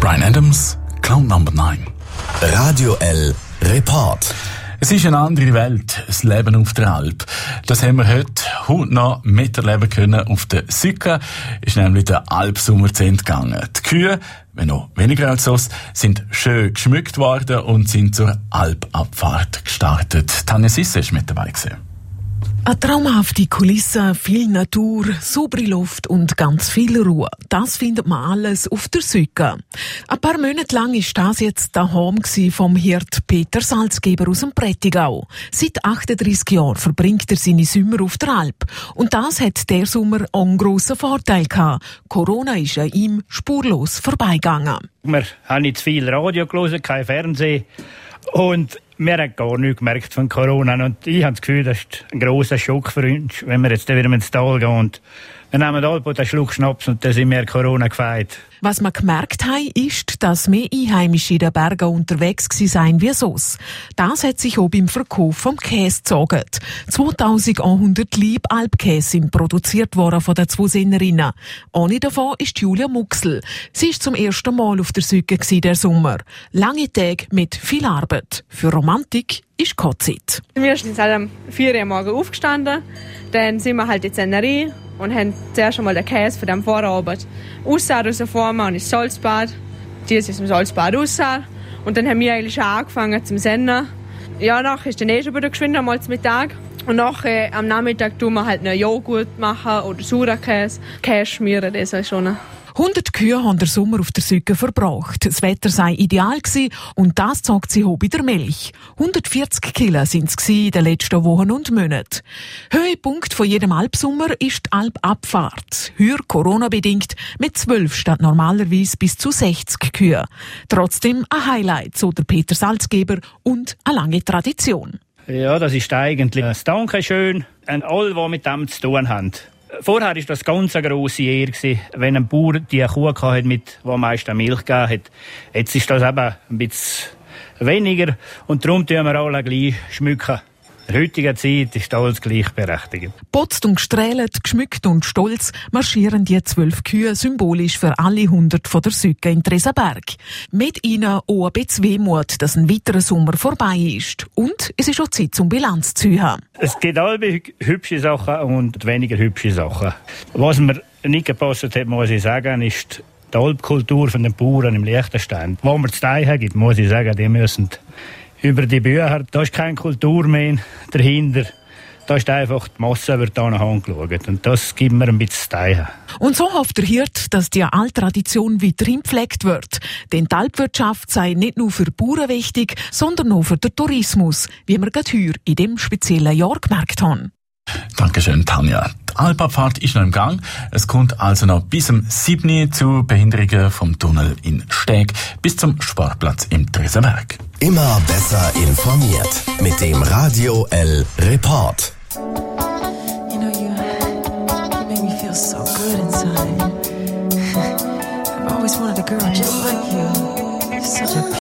Bryan Adams, Clown Number 9. Radio L Report. Es ist eine andere Welt, das Leben auf der Alp. Das haben wir heute hautnah miterleben können auf der Süka. Ist nämlich der Alpsommer zu Ende gegangen. Die Kühe, wenn auch weniger als sonst, sind schön geschmückt worden und sind zur Alpabfahrt gestartet. Tanja Sisse ist mit dabei gewesen. Eine traumhafte Kulisse, viel Natur, saubere Luft und ganz viel Ruhe. Das findet man alles auf der Süka. Ein paar Monate lang ist das jetzt der Home vom Hirt Peter Salzgeber aus dem Prättigau. Seit 38 Jahren verbringt er seine Sommer auf der Alp. Und das hat der Sommer auch einen grossen Vorteil gehabt. Corona ist an ihm spurlos vorbeigegangen. Wir haben nicht zu viel Radio gelesen, kein Fernsehen. Und wir haben gar nichts gemerkt von Corona. Und ich habe das Gefühl, das ist ein grosser Schock für uns, wenn wir jetzt wieder ins Tal gehen. Und wir nehmen Alpo einen Schluck Schnaps und dann sind wir Corona gefeit. Was wir gemerkt haben, ist, dass mehr Einheimische in den Bergen unterwegs waren wie sonst. Das hat sich auch beim Verkauf vom Käse gezogen. 2100 Lieb Alpkäse sind produziert worden von den zwei Sinnerinnen. Eine davon ist Julia Muxel. Sie ist zum ersten Mal auf der Süke der Sommer. Lange Tage mit viel Arbeit. Für Romantik ist keine Zeit. Wir sind halt um 4 Uhr morgens aufgestanden. Dann sind wir halt in die Sennerie und haben zuerst einmal den Käse von dem Vorabend rausgeformt und ins Salzbad. Die ist im Salzbad raus. Und dann haben wir eigentlich schon angefangen zum Sennen. Ja, nachher ist dann schon wieder geschwind einmal zum Mittag. Und nachher am Nachmittag tun wir halt einen Joghurt machen oder Sauerkäse. Käse schmieren, das ist schon. 100 Kühe haben den Sommer auf der Süke verbracht. Das Wetter sei ideal gewesen und das zeigt sich auch bei der Milch. 140 Kilo sind es in den letzten Wochen und Monaten. Höhepunkt von jedem Alpsommer ist die Alpabfahrt. Heuer Corona-bedingt mit 12 statt normalerweise bis zu 60 Kühe. Trotzdem ein Highlight, so der Peter Salzgeber, und eine lange Tradition. Ja, das ist eigentlich ein Dankeschön an alle, die mit dem zu tun haben. Vorher war das ganz eine grosse Ehre, wenn ein Bauer die Kuh hatte, die am meisten Milch gegeben hat. Jetzt ist das eben ein bisschen weniger und darum tun wir alle gleich schmücken. In der heutigen Zeit ist alles gleichberechtigt. Putzt und gestrahlt, geschmückt und stolz marschieren die 12 Kühe symbolisch für alle 100 von der Süke in Tresenberg. Mit ihnen auch ein bisschen Wehmut, dass ein weiterer Sommer vorbei ist. Und es ist auch Zeit zum Bilanz zu ziehen. Es gibt alle hübsche Sachen und weniger hübsche Sachen. Was mir nicht gepasst hat, muss ich sagen, ist die Alpkultur von den Bauern im Liechtenstein. Wo wir zu teilen gibt, muss ich sagen, die müssen über die Bücher, da ist keine Kultur mehr dahinter. Da ist einfach die Masse wird da angeschaut. Und das gibt mir ein bisschen zu teilen. Und so hofft der Hirt, dass die alte Tradition weiterhin gepflegt wird. Denn die Alpwirtschaft sei nicht nur für Bauern wichtig, sondern auch für den Tourismus, wie wir gerade heuer in dem speziellen Jahr gemerkt haben. Dankeschön, Tanja. Die Alpabfahrt ist noch im Gang. Es kommt also noch bis zum 7. zu Behinderungen vom Tunnel in Steg bis zum Sportplatz im Tresenberg. Immer besser informiert mit dem Radio L Report. You know, you make me feel so good inside. I've always wanted a girl just like you. You're such a